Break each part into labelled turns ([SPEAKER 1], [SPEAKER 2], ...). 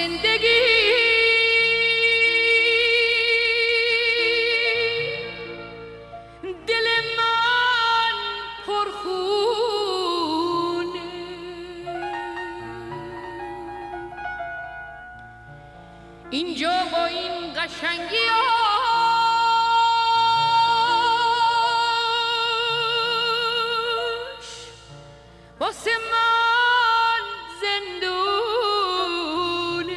[SPEAKER 1] زندگی دل من پرخونه، اینجا با این قشنگی واسه من زندونه،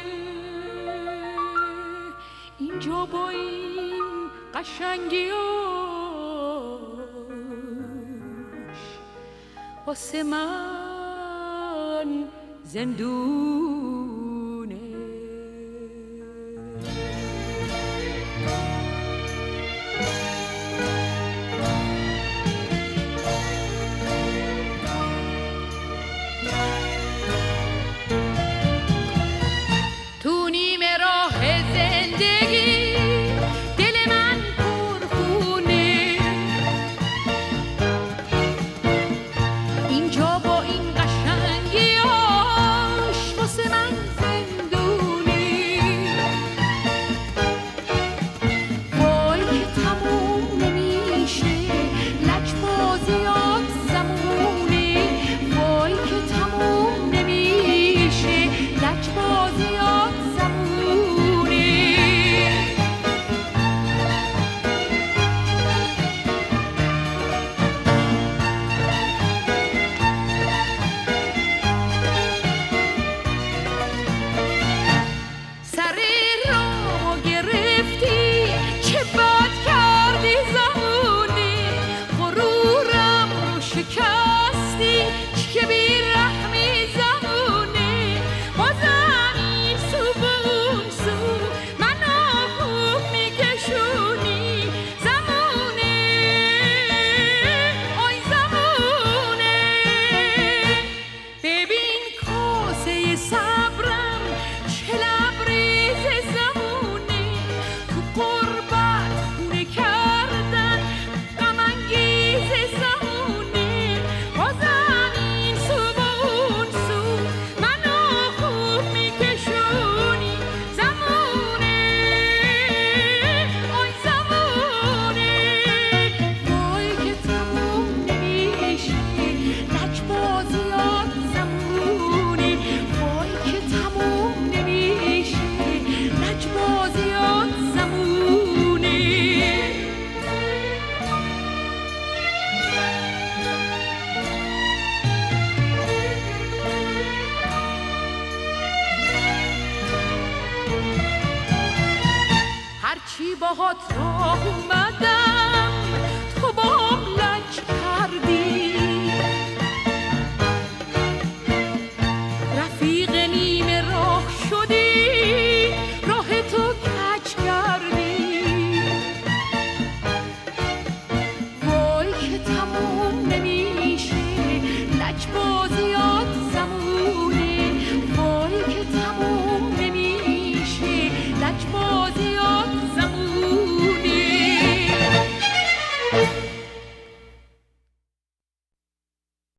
[SPEAKER 1] اینجا با این قشنگیاش واسه من زندونه. تو نیمه راه زندگی دل من پرخونه، اینجا با این قشنگیاش واسه من زندونه. وای که تموم نمیشه لجبازیات زمونه، وای که تموم نمیشه لجبازیات زمونه. سر رامو گرفتی چه بد کردی زمونه، غرورم رو شکستی چه بیرحمی زمونه. بازم این سو به اون سو منو خوب میکشونی زمونه، آی زمونه. ببین کاسه صبرم چه لبریز زمونه، تو قربت خونه کردن غم انگیز زمونه. بازم این سو با اون سو منو خوب میکشونی زمونه، آی زمونه. وای که تموم نمیشه لجبازیات زمونه، وای که تموم نمیشه لجبازیات زمونه. هرچی باهات راه اومدم